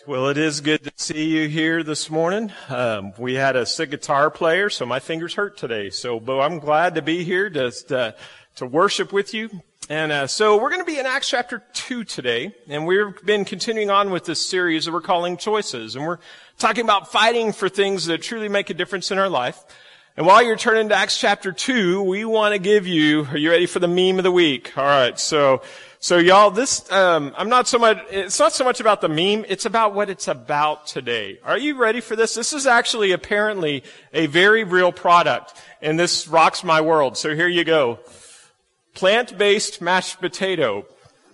Well, it is good to see you here this morning. We had a sick guitar player, so my fingers hurt today. But I'm glad to be here to worship with you. And so we're going to be in Acts chapter 2 today, and we've been continuing on with this series that we're calling Choices. And we're talking about fighting for things that truly make a difference in our life. And while you're turning to Acts chapter 2, we want to give you, are you ready for the meme of the week? All right, so y'all, this, it's not so much about the meme, it's about what it's about today. Are you ready for this? This is actually apparently a very real product, and this rocks my world. So here you go. Plant-based mashed potato.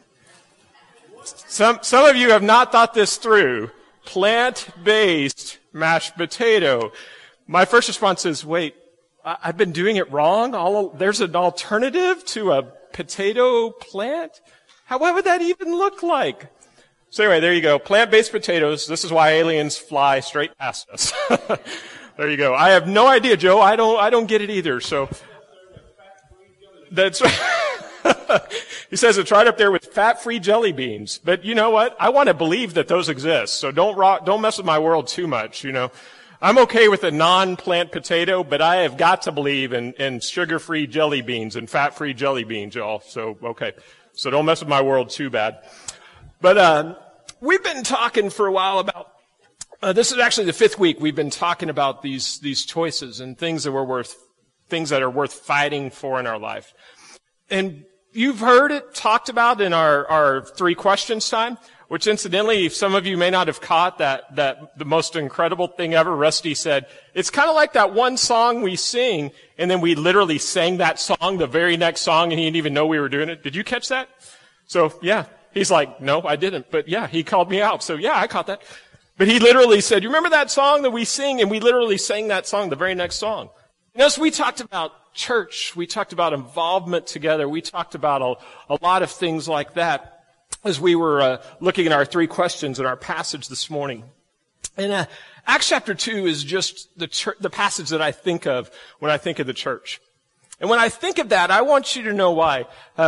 Some of you have not thought this through. Plant-based mashed potato. My first response is, wait, I've been doing it wrong? There's an alternative to a potato plant? What would that even look like? So anyway, there you go. Plant-based potatoes. This is why aliens fly straight past us. There you go. I have no idea, Joe. I don't get it either. So that's right. He says it's right up there with fat-free jelly beans. But you know what? I want to believe that those exist. So don't mess with my world too much, you know. I'm okay with a non-plant potato, but I have got to believe in sugar-free jelly beans and fat-free jelly beans, y'all. So, okay. So don't mess with my world too bad. But, we've been talking for a while about, this is actually the 5th week we've been talking about these choices and things that are worth fighting for in our life. And you've heard it talked about in our 3 questions time, which incidentally, some of you may not have caught that the most incredible thing ever, Rusty said, it's kind of like that one song we sing, and then we literally sang that song, the very next song, and he didn't even know we were doing it. Did you catch that? So, yeah. He's like, no, I didn't. But yeah, he called me out. So yeah, I caught that. But he literally said, you remember that song that we sing? And we literally sang that song, the very next song. You know, so we talked about church. We talked about involvement together. We talked about a lot of things like that as we were looking at our 3 questions in our passage this morning. And Acts chapter 2 is just the passage that I think of when I think of the church. And when I think of that, I want you to know why.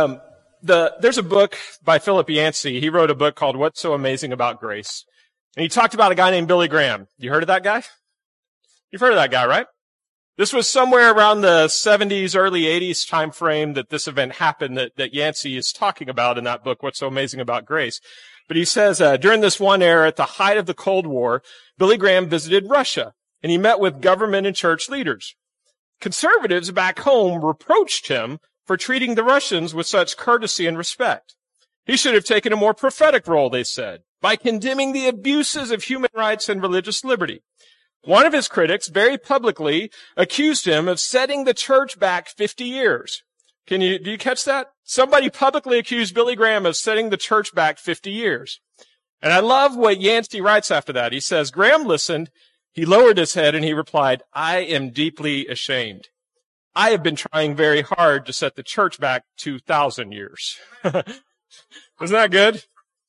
There's a book by Philip Yancey. He wrote a book called What's So Amazing About Grace. And he talked about a guy named Billy Graham. You heard of that guy? You've heard of that guy, right? This was somewhere around the 70s, early 80s time frame that this event happened that Yancey is talking about in that book, What's So Amazing About Grace. But he says, during this one era, at the height of the Cold War, Billy Graham visited Russia, and he met with government and church leaders. Conservatives back home reproached him for treating the Russians with such courtesy and respect. He should have taken a more prophetic role, they said, by condemning the abuses of human rights and religious liberty. One of his critics very publicly accused him of setting the church back 50 years. Do you catch that? Somebody publicly accused Billy Graham of setting the church back 50 years. And I love what Yancey writes after that. He says, Graham listened, he lowered his head, and he replied, I am deeply ashamed. I have been trying very hard to set the church back 2,000 years. Isn't that good?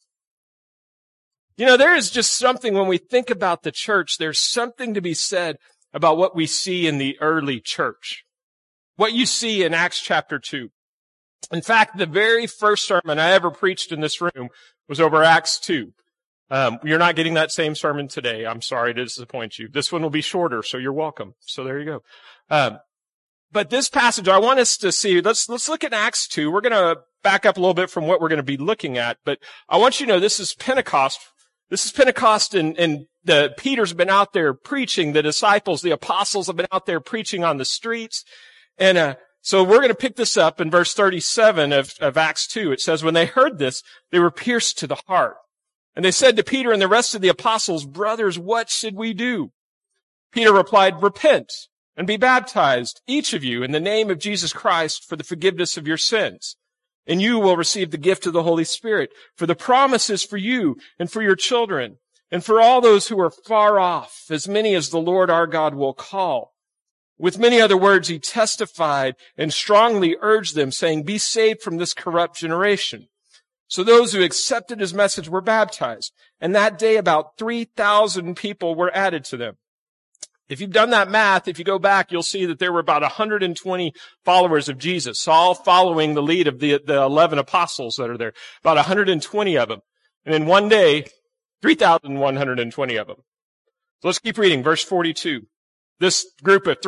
You know, there is just something when we think about the church, there's something to be said about what we see in the early church. What you see in Acts chapter 2. In fact, the very first sermon I ever preached in this room was over Acts 2. You're not getting that same sermon today. I'm sorry to disappoint you. This one will be shorter, so you're welcome. So there you go. But this passage, I want us to see, let's look at Acts 2. We're going to back up a little bit from what we're going to be looking at, but I want you to know this is Pentecost. This is Pentecost, and Peter's been out there preaching. The disciples, the apostles have been out there preaching on the streets. And so we're going to pick this up in verse 37 of Acts 2. It says, when they heard this, they were pierced to the heart. And they said to Peter and the rest of the apostles, brothers, what should we do? Peter replied, repent and be baptized, each of you, in the name of Jesus Christ for the forgiveness of your sins. And you will receive the gift of the Holy Spirit, for the promise is for you and for your children and for all those who are far off, as many as the Lord our God will call. With many other words, he testified and strongly urged them, saying, be saved from this corrupt generation. So those who accepted his message were baptized, and that day about 3,000 people were added to them. If you've done that math, if you go back, you'll see that there were about 120 followers of Jesus, all following the lead of the 11 apostles that are there, about 120 of them. And in one day, 3,120 of them. So let's keep reading. Verse 42. This group of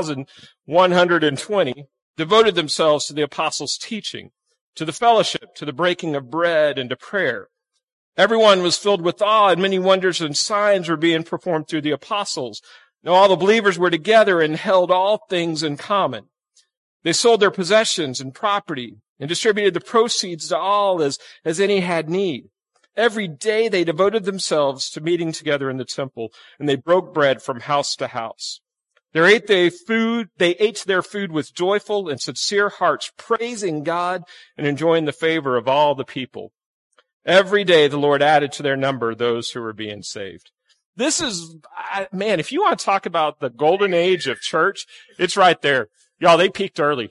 3,120 devoted themselves to the apostles' teaching, to the fellowship, to the breaking of bread, and to prayer. Everyone was filled with awe, and many wonders and signs were being performed through the apostles. Now all the believers were together and held all things in common. They sold their possessions and property and distributed the proceeds to all as any had need. Every day they devoted themselves to meeting together in the temple, and they broke bread from house to house. They ate their food with joyful and sincere hearts, praising God and enjoying the favor of all the people. Every day the Lord added to their number those who were being saved. This is, man, if you want to talk about the golden age of church, it's right there. Y'all, they peaked early.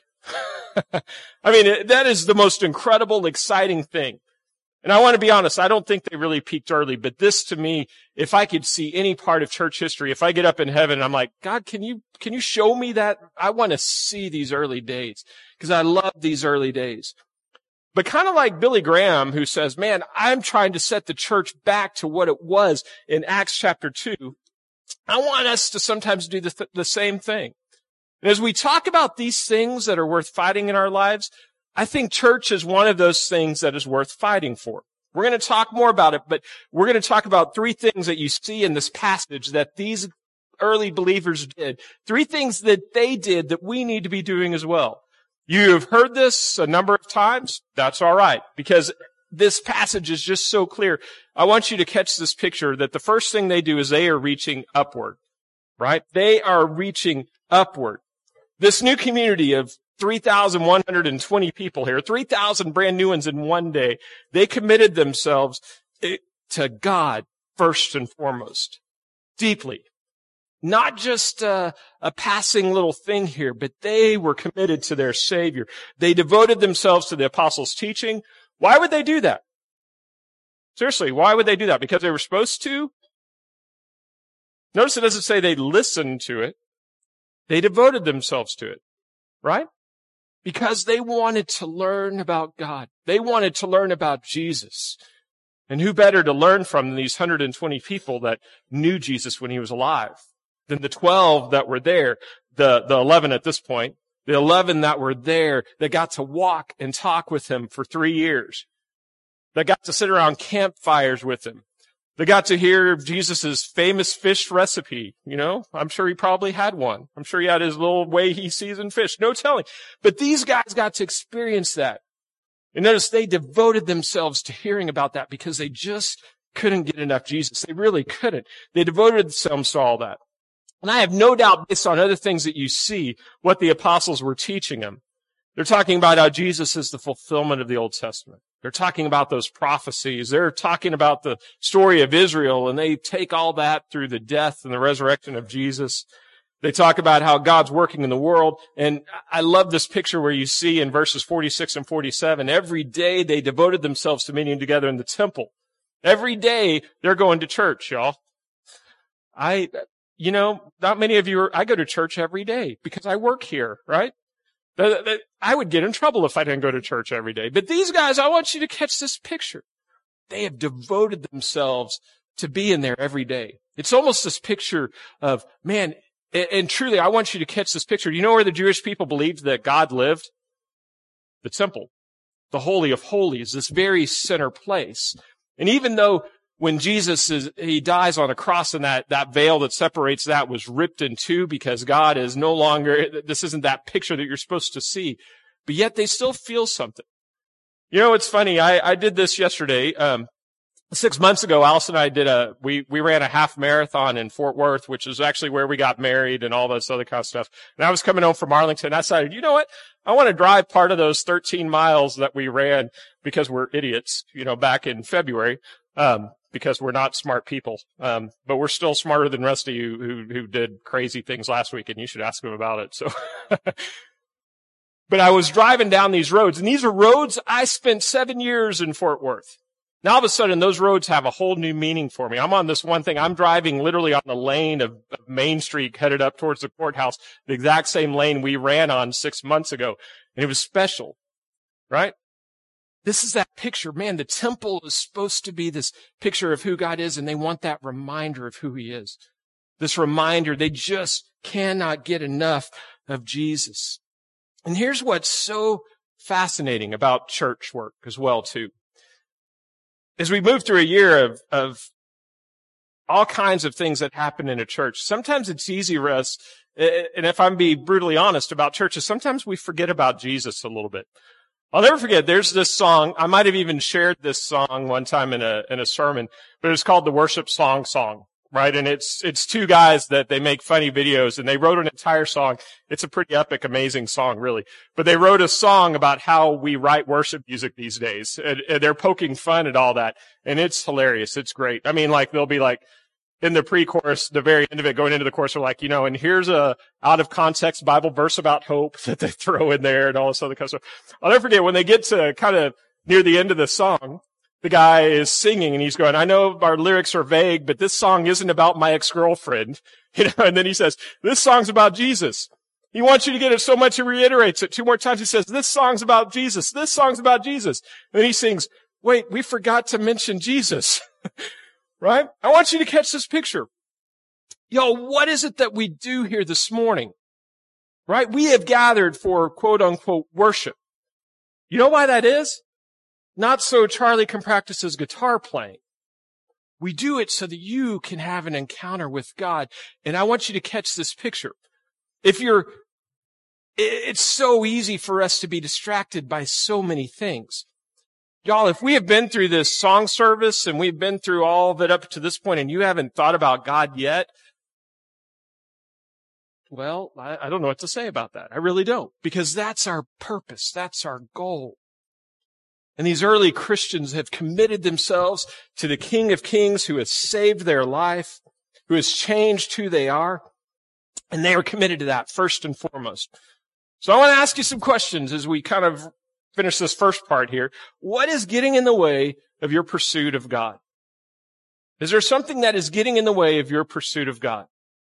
I mean, that is the most incredible, exciting thing. And I want to be honest, I don't think they really peaked early, but this to me, if I could see any part of church history, if I get up in heaven and I'm like, God, can you show me that? I want to see these early days because I love these early days. But kind of like Billy Graham, who says, man, I'm trying to set the church back to what it was in Acts chapter 2. I want us to sometimes do the same thing. And as we talk about these things that are worth fighting in our lives, I think church is one of those things that is worth fighting for. We're going to talk more about it, but we're going to talk about three things that you see in this passage that these early believers did. Three things that they did that we need to be doing as well. You have heard this a number of times. That's all right, because this passage is just so clear. I want you to catch this picture that the first thing they do is they are reaching upward, right? They are reaching upward. This new community of 3,120 people here, 3,000 brand new ones in one day, they committed themselves to God first and foremost, deeply. Not just a passing little thing here, but they were committed to their Savior. They devoted themselves to the apostles' teaching. Why would they do that? Seriously, why would they do that? Because they were supposed to? Notice it doesn't say they listened to it. They devoted themselves to it, right? Because they wanted to learn about God. They wanted to learn about Jesus. And who better to learn from than these 120 people that knew Jesus when he was alive? Than the 12 that were there, the 11 at this point, the 11 that were there that got to walk and talk with him for 3 years, that got to sit around campfires with him, that got to hear Jesus' famous fish recipe. You know, I'm sure he probably had one. I'm sure he had his little way he seasoned fish. No telling. But these guys got to experience that. And notice they devoted themselves to hearing about that because they just couldn't get enough Jesus. They really couldn't. They devoted themselves to all that. And I have no doubt, based on other things that you see, what the apostles were teaching them. They're talking about how Jesus is the fulfillment of the Old Testament. They're talking about those prophecies. They're talking about the story of Israel, and they take all that through the death and the resurrection of Jesus. They talk about how God's working in the world. And I love this picture where you see in verses 46 and 47, every day they devoted themselves to meeting together in the temple. Every day they're going to church, y'all. Not many of you I go to church every day because I work here, right? I would get in trouble if I didn't go to church every day. But these guys, I want you to catch this picture. They have devoted themselves to being there every day. It's almost this picture of, man, and truly, I want you to catch this picture. You know where the Jewish people believed that God lived? The temple, the Holy of Holies, this very center place. And even though when Jesus he dies on a cross and that veil that separates that was ripped in two because God is no longer, this isn't that picture that you're supposed to see, but yet they still feel something. You know, it's funny. I did this yesterday. 6 months ago, Allison and I did we ran a half marathon in Fort Worth, which is actually where we got married and all this other kind of stuff. And I was coming home from Arlington. I decided, you know what? I want to drive part of those 13 miles that we ran because we're idiots, back in February. Because we're not smart people. But we're still smarter than the rest of you who did crazy things last week, and you should ask them about it. So, but I was driving down these roads, and these are roads I spent 7 years in Fort Worth. Now all of a sudden, those roads have a whole new meaning for me. I'm on this one thing. I'm driving literally on the lane of Main Street headed up towards the courthouse, the exact same lane we ran on 6 months ago. And it was special, right? This is that picture. Man, the temple is supposed to be this picture of who God is, and they want that reminder of who he is. This reminder, they just cannot get enough of Jesus. And here's what's so fascinating about church work as well, too. As we move through a year of all kinds of things that happen in a church, sometimes it's easy for us, and if I'm being brutally honest about churches, sometimes we forget about Jesus a little bit. I'll never forget, there's this song, I might have even shared this song one time in a sermon, but it's called the Worship Song, right? And it's two guys that they make funny videos, and they wrote an entire song. It's a pretty epic, amazing song, really. But they wrote a song about how we write worship music these days. And they're poking fun at all that. And it's hilarious. It's great. I mean, like, they'll be like, in the pre-chorus, the very end of it, going into the chorus, they're like, and here's a out of context Bible verse about hope that they throw in there and all this other kind of stuff. I'll never forget when they get to kind of near the end of the song, the guy is singing and he's going, I know our lyrics are vague, but this song isn't about my ex-girlfriend. And then he says, this song's about Jesus. He wants you to get it so much he reiterates it 2 more times. He says, this song's about Jesus. This song's about Jesus. And then he sings, wait, we forgot to mention Jesus. Right? I want you to catch this picture. What is it that we do here this morning? Right? We have gathered for quote unquote worship. You know why that is? Not so Charlie can practice his guitar playing. We do it so that you can have an encounter with God. And I want you to catch this picture. It's so easy for us to be distracted by so many things. Y'all, if we have been through this song service and we've been through all of it up to this point and you haven't thought about God yet, well, I don't know what to say about that. I really don't. Because that's our purpose. That's our goal. And these early Christians have committed themselves to the King of Kings who has saved their life, who has changed who they are. And they are committed to that first and foremost. So I want to ask you some questions as we kind of finish this first part here. What is getting in the way of your pursuit of God? Is there something that is getting in the way of your pursuit of God?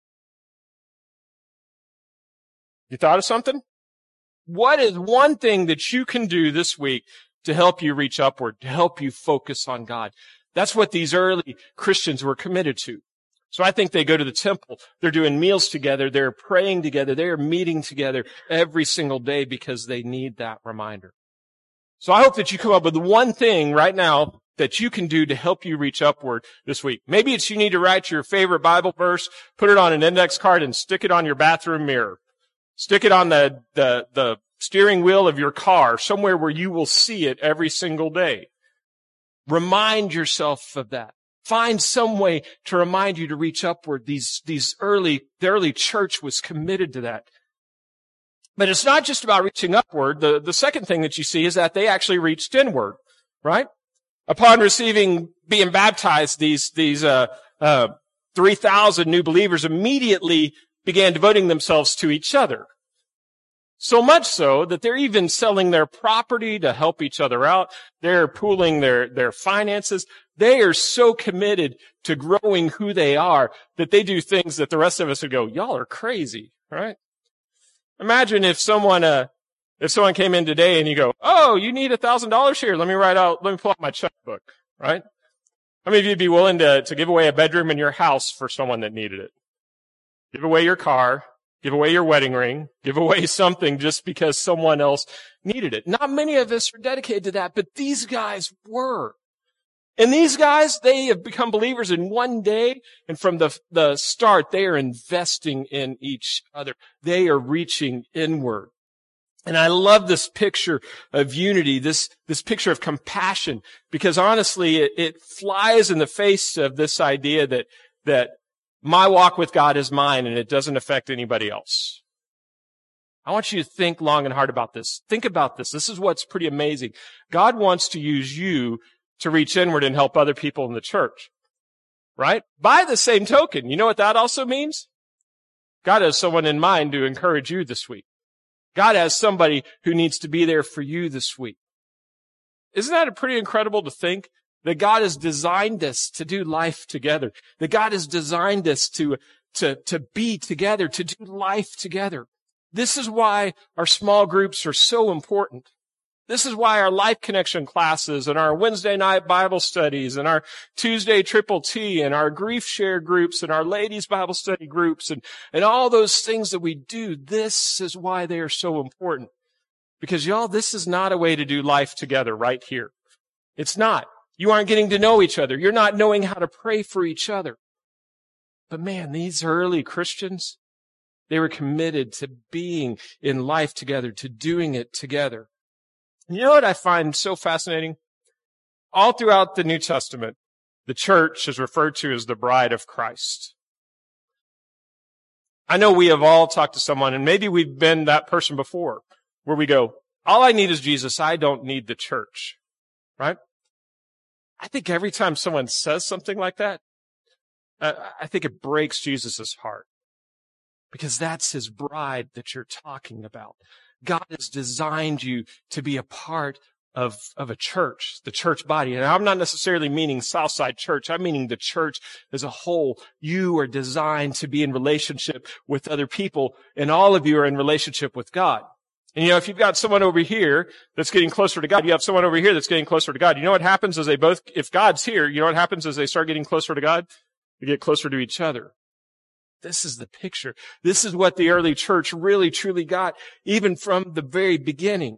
You thought of something? What is one thing that you can do this week to help you reach upward, to help you focus on God? That's what these early Christians were committed to. So I think they go to the temple. They're doing meals together. They're praying together. They're meeting together every single day because they need that reminder. So I hope that you come up with one thing right now that you can do to help you reach upward this week. Maybe it's you need to write your favorite Bible verse, put it on an index card, and stick it on your bathroom mirror. Stick it on the steering wheel of your car, somewhere where you will see it every single day. Remind yourself of that. Find some way to remind you to reach upward. The early church was committed to that. But it's not just about reaching upward. The second thing that you see is that they actually reached inward, right? Upon being baptized, these 3,000 new believers immediately began devoting themselves to each other. So much so that they're even selling their property to help each other out. They're pooling their finances. They are so committed to growing who they are that they do things that the rest of us would go, y'all are crazy, right? Imagine if someone came in today and you go, oh, you need $1,000 here. Let me pull out my checkbook, right? How many of you would be willing to give away a bedroom in your house for someone that needed it? Give away your car, give away your wedding ring, give away something just because someone else needed it. Not many of us are dedicated to that, but these guys were. And these guys, they have become believers in one day, and from the start, they are investing in each other. They are reaching inward. And I love this picture of unity, this picture of compassion, because honestly, it flies in the face of this idea that my walk with God is mine and it doesn't affect anybody else. I want you to think long and hard about this. Think about this. This is what's pretty amazing. God wants to use you to reach inward and help other people in the church, right? By the same token, you know what that also means? God has someone in mind to encourage you this week. God has somebody who needs to be there for you this week. Isn't that pretty incredible to think that God has designed us to do life together? That God has designed us to be together, to do life together. This is why our small groups are so important. This is why our Life Connection classes and our Wednesday night Bible studies and our Tuesday Triple T and our grief share groups and our ladies Bible study groups and all those things that we do, this is why they are so important. Because y'all, this is not a way to do life together right here. It's not. You aren't getting to know each other. You're not knowing how to pray for each other. But man, these early Christians, they were committed to being in life together, to doing it together. You know what I find so fascinating? All throughout the New Testament, the church is referred to as the bride of Christ. I know we have all talked to someone, and maybe we've been that person before, where we go, all I need is Jesus, I don't need the church. Right? I think every time someone says something like that, I think it breaks Jesus' heart. Because that's his bride that you're talking about. God has designed you to be a part of a church, the church body. And I'm not necessarily meaning Southside Church. I'm meaning the church as a whole. You are designed to be in relationship with other people, and all of you are in relationship with God. And if you've got someone over here that's getting closer to God, you have someone over here that's getting closer to God. You know what happens as if God's here, you know what happens as they start getting closer to God? They get closer to each other. This is the picture. This is what the early church really, truly got, even from the very beginning.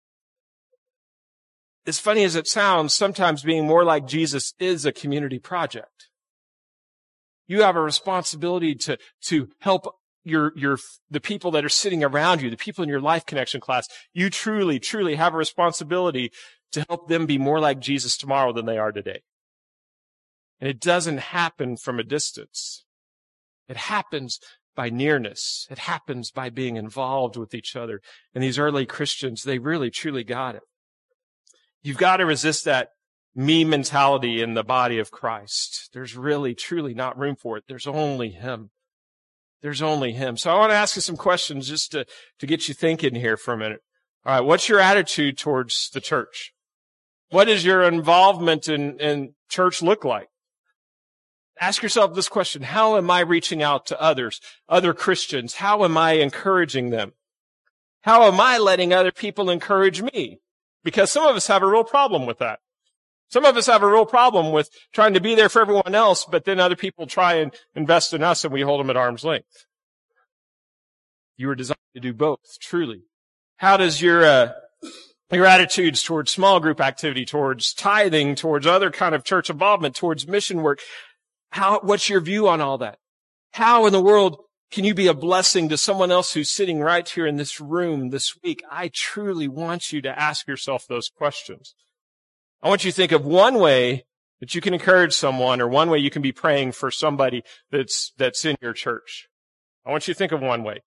As funny as it sounds, sometimes being more like Jesus is a community project. You have a responsibility to help the people that are sitting around you, the people in your Life Connection class. You truly, truly have a responsibility to help them be more like Jesus tomorrow than they are today. And it doesn't happen from a distance. It happens by nearness. It happens by being involved with each other. And these early Christians, they really, truly got it. You've got to resist that me mentality in the body of Christ. There's really, truly not room for it. There's only Him. There's only Him. So I want to ask you some questions just to get you thinking here for a minute. All right, what's your attitude towards the church? What does your involvement in church look like? Ask yourself this question. How am I reaching out to others, other Christians? How am I encouraging them? How am I letting other people encourage me? Because some of us have a real problem with that. Some of us have a real problem with trying to be there for everyone else, but then other people try and invest in us and we hold them at arm's length. You were designed to do both, truly. How does your attitudes towards small group activity, towards tithing, towards other kind of church involvement, towards mission work, what's your view on all that? How in the world can you be a blessing to someone else who's sitting right here in this room this week? I truly want you to ask yourself those questions. I want you to think of one way that you can encourage someone, or one way you can be praying for somebody that's in your church. I want you to think of one way.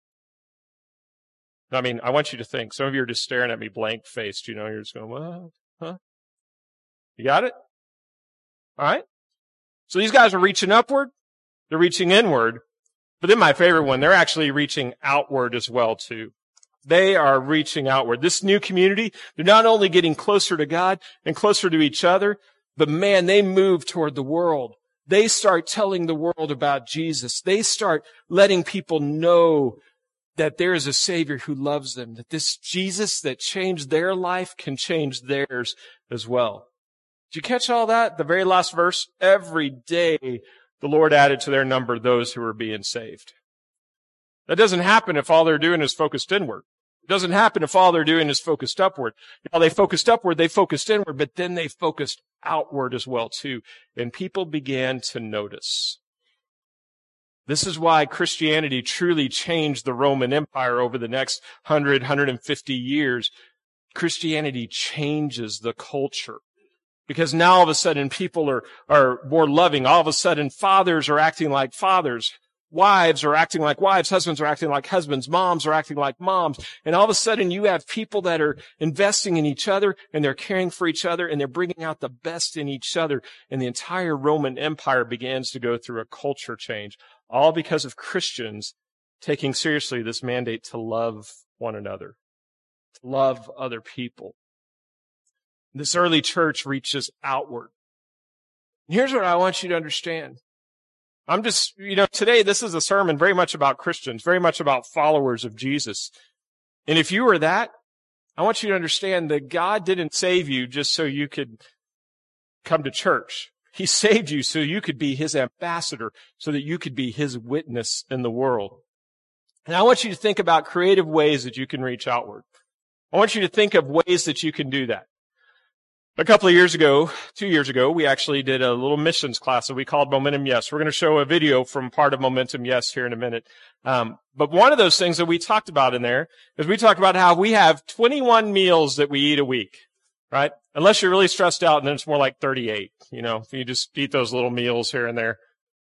I want you to think. Some of you are just staring at me blank-faced. You're just going, what? Huh? You got it? All right? So these guys are reaching upward. They're reaching inward. But then my favorite one, they're actually reaching outward as well, too. They are reaching outward. This new community, they're not only getting closer to God and closer to each other, but man, they move toward the world. They start telling the world about Jesus. They start letting people know that there is a Savior who loves them, that this Jesus that changed their life can change theirs as well. Did you catch all that? The very last verse, every day the Lord added to their number those who were being saved. That doesn't happen if all they're doing is focused inward. It doesn't happen if all they're doing is focused upward. Now, they focused upward, they focused inward, but then they focused outward as well too. And people began to notice. This is why Christianity truly changed the Roman Empire over the next 150 years. Christianity changes the culture. Because now all of a sudden people are more loving. All of a sudden fathers are acting like fathers. Wives are acting like wives. Husbands are acting like husbands. Moms are acting like moms. And all of a sudden you have people that are investing in each other, and they're caring for each other, and they're bringing out the best in each other. And the entire Roman Empire begins to go through a culture change. All because of Christians taking seriously this mandate to love one another, to love other people. This early church reaches outward. And here's what I want you to understand. Today this is a sermon very much about Christians, very much about followers of Jesus. And if you are that, I want you to understand that God didn't save you just so you could come to church. He saved you so you could be his ambassador, so that you could be his witness in the world. And I want you to think about creative ways that you can reach outward. I want you to think of ways that you can do that. A couple of years ago, 2 years ago, we actually did a little missions class that we called Momentum Yes. We're going to show a video from part of Momentum Yes here in a minute. But one of those things that we talked about in there is we talked about how we have 21 meals that we eat a week, right? Unless you're really stressed out, and then it's more like 38, if you just eat those little meals here and there.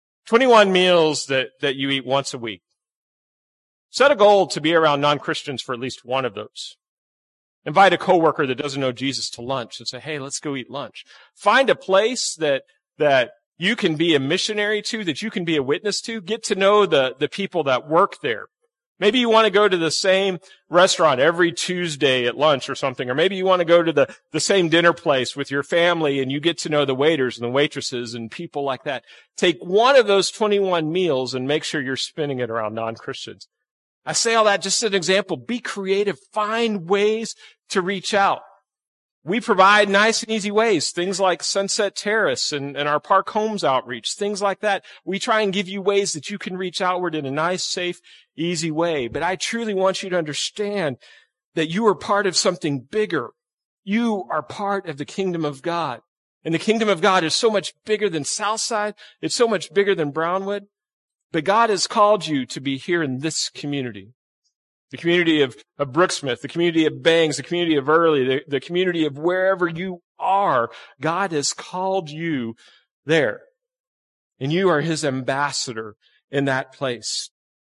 21 meals that you eat once a week. Set a goal to be around non-Christians for at least one of those. Invite a coworker that doesn't know Jesus to lunch and say, hey, let's go eat lunch. Find a place that you can be a missionary to, that you can be a witness to. Get to know the people that work there. Maybe you want to go to the same restaurant every Tuesday at lunch or something, or maybe you want to go to the same dinner place with your family and you get to know the waiters and the waitresses and people like that. Take one of those 21 meals and make sure you're spending it around non-Christians. I say all that just as an example. Be creative. Find ways to reach out. We provide nice and easy ways, things like Sunset Terrace and our Park Homes outreach, things like that. We try and give you ways that you can reach outward in a nice, safe, easy way. But I truly want you to understand that you are part of something bigger. You are part of the kingdom of God. And the kingdom of God is so much bigger than Southside. It's so much bigger than Brownwood. But God has called you to be here in this community. The community of Brooksmith, the community of Bangs, the community of Early, the community of wherever you are. God has called you there. And you are his ambassador in that place.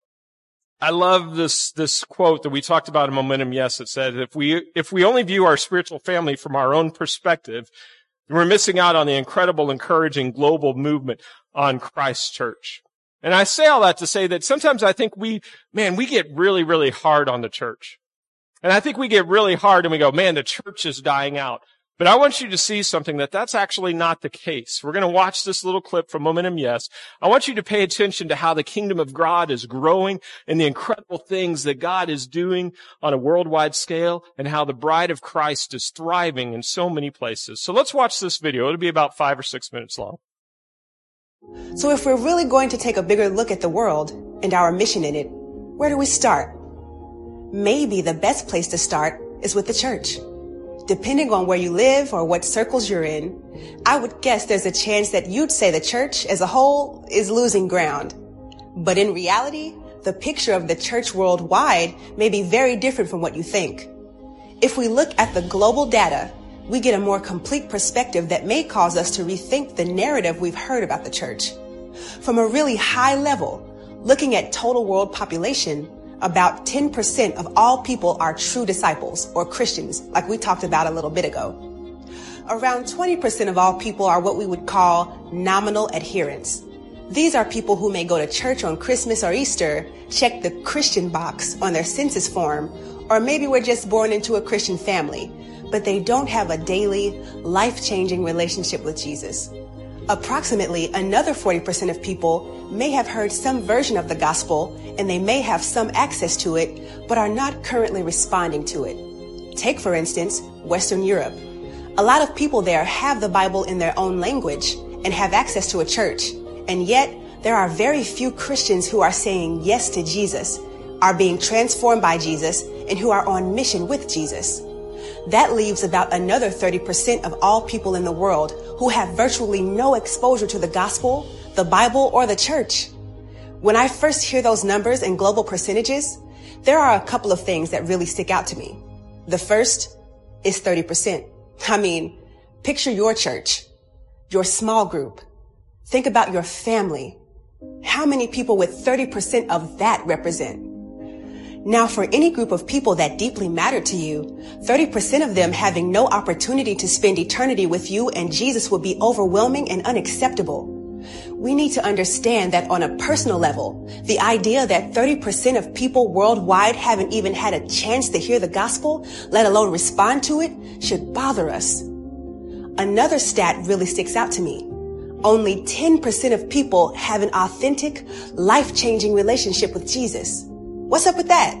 I love this quote that we talked about in Momentum Yes. It said, if we only view our spiritual family from our own perspective, we're missing out on the incredible, encouraging global movement on Christ's church. And I say all that to say that sometimes I think we get really, really hard on the church. And I think we get really hard and we go, man, the church is dying out. But I want you to see something that's actually not the case. We're going to watch this little clip from Momentum Yes. I want you to pay attention to how the kingdom of God is growing and the incredible things that God is doing on a worldwide scale and how the bride of Christ is thriving in so many places. So let's watch this video. It'll be about 5 or 6 minutes long. So if we're really going to take a bigger look at the world and our mission in it, where do we start? Maybe the best place to start is with the church. Depending on where you live or what circles you're in, I would guess there's a chance that you'd say the church as a whole is losing ground. But in reality, the picture of the church worldwide may be very different from what you think. If we look at the global data, we get a more complete perspective that may cause us to rethink the narrative we've heard about the church. From a really high level, looking at total world population, about 10% of all people are true disciples or Christians, like we talked about a little bit ago. Around 20% of all people are what we would call nominal adherents. These are people who may go to church on Christmas or Easter, check the Christian box on their census form, or maybe we're just born into a Christian family, but they don't have a daily, life-changing relationship with Jesus. Approximately another 40% of people may have heard some version of the gospel and they may have some access to it, but are not currently responding to it. Take, for instance, Western Europe. A lot of people there have the Bible in their own language and have access to a church, and yet there are very few Christians who are saying yes to Jesus, are being transformed by Jesus, and who are on mission with Jesus. That leaves about another 30% of all people in the world who have virtually no exposure to the gospel, the Bible, or the church. When I first hear those numbers and global percentages, there are a couple of things that really stick out to me. The first is 30%. I mean, picture your church, your small group. Think about your family. How many people would 30% of that represent? Now, for any group of people that deeply matter to you, 30% of them having no opportunity to spend eternity with you and Jesus would be overwhelming and unacceptable. We need to understand that on a personal level, the idea that 30% of people worldwide haven't even had a chance to hear the gospel, let alone respond to it, should bother us. Another stat really sticks out to me. Only 10% of people have an authentic, life-changing relationship with Jesus. What's up with that?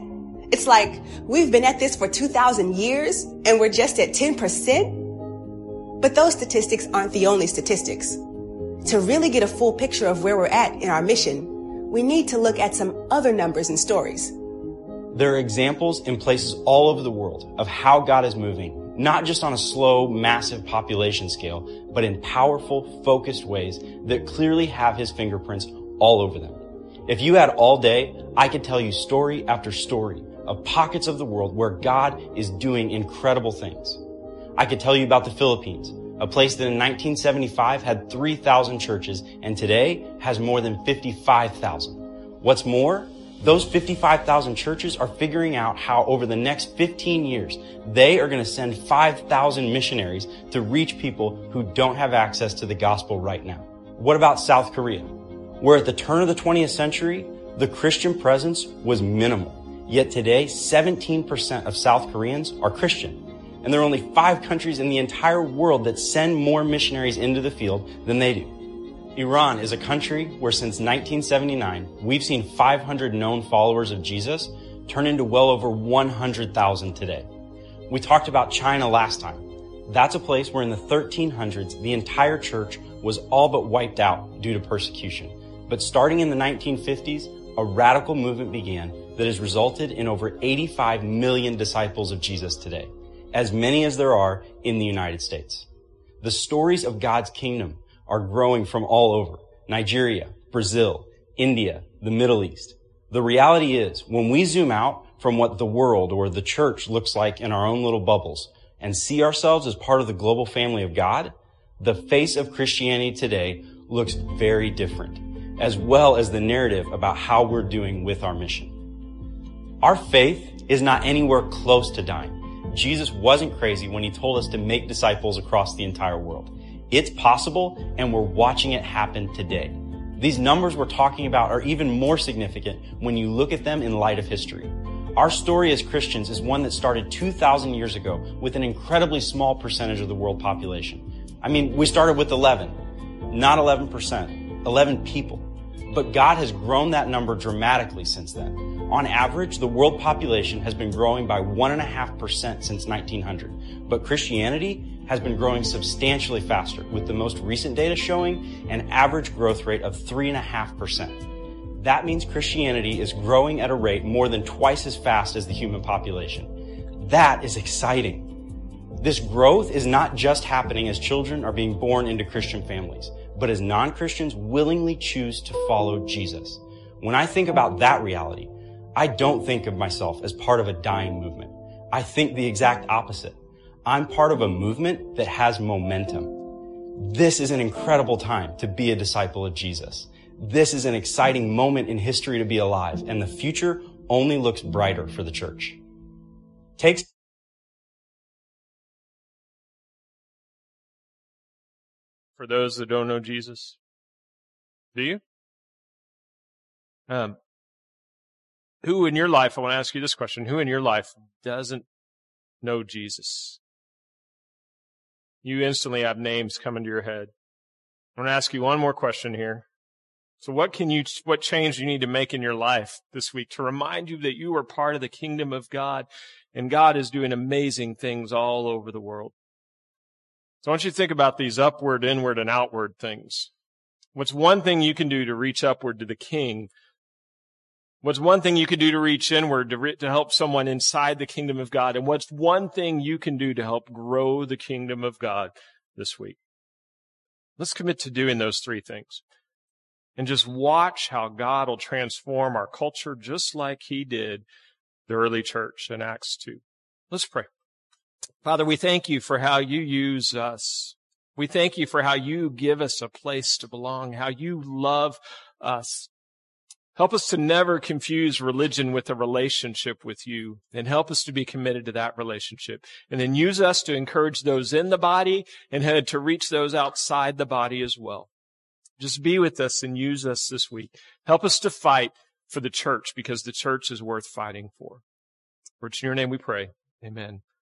It's like we've been at this for 2,000 years and we're just at 10%. But those statistics aren't the only statistics. To really get a full picture of where we're at in our mission, we need to look at some other numbers and stories. There are examples in places all over the world of how God is moving, not just on a slow, massive population scale, but in powerful, focused ways that clearly have His fingerprints all over them. If you had all day, I could tell you story after story of pockets of the world where God is doing incredible things. I could tell you about the Philippines, a place that in 1975 had 3,000 churches and today has more than 55,000. What's more, those 55,000 churches are figuring out how over the next 15 years, they are going to send 5,000 missionaries to reach people who don't have access to the gospel right now. What about South Korea, where at the turn of the 20th century, the Christian presence was minimal. Yet today, 17% of South Koreans are Christian. And there are only 5 countries in the entire world that send more missionaries into the field than they do. Iran is a country where since 1979, we've seen 500 known followers of Jesus turn into well over 100,000 today. We talked about China last time. That's a place where in the 1300s, the entire church was all but wiped out due to persecution. But starting in the 1950s, a radical movement began that has resulted in over 85 million disciples of Jesus today, as many as there are in the United States. The stories of God's kingdom are growing from all over: Nigeria, Brazil, India, the Middle East. The reality is, when we zoom out from what the world or the church looks like in our own little bubbles and see ourselves as part of the global family of God, the face of Christianity today looks very different, as well as the narrative about how we're doing with our mission. Our faith is not anywhere close to dying. Jesus wasn't crazy when He told us to make disciples across the entire world. It's possible, and we're watching it happen today. These numbers we're talking about are even more significant when you look at them in light of history. Our story as Christians is one that started 2,000 years ago with an incredibly small percentage of the world population. I mean, we started with 11, not 11%, 11 people. But God has grown that number dramatically since then. On average, the world population has been growing by 1.5% since 1900. But Christianity has been growing substantially faster, with the most recent data showing an average growth rate of 3.5%. That means Christianity is growing at a rate more than twice as fast as the human population. That is exciting. This growth is not just happening as children are being born into Christian families, but as non-Christians willingly choose to follow Jesus. When I think about that reality, I don't think of myself as part of a dying movement. I think the exact opposite. I'm part of a movement that has momentum. This is an incredible time to be a disciple of Jesus. This is an exciting moment in history to be alive, and the future only looks brighter for the church. For those that don't know Jesus, do you? Who in your life, I want to ask you this question, who in your life doesn't know Jesus? You instantly have names coming to your head. I want to ask you one more question here. So what change do you need to make in your life this week to remind you that you are part of the kingdom of God and God is doing amazing things all over the world? So I want you to think about these upward, inward, and outward things. What's one thing you can do to reach upward to the King? What's one thing you can do to reach inward to help someone inside the kingdom of God? And what's one thing you can do to help grow the kingdom of God this week? Let's commit to doing those 3 things. And just watch how God will transform our culture just like He did the early church in Acts 2. Let's pray. Father, we thank You for how You use us. We thank You for how You give us a place to belong, how You love us. Help us to never confuse religion with a relationship with You, and help us to be committed to that relationship. And then use us to encourage those in the body and to reach those outside the body as well. Just be with us and use us this week. Help us to fight for the church, because the church is worth fighting for. For it's in Your name we pray. Amen.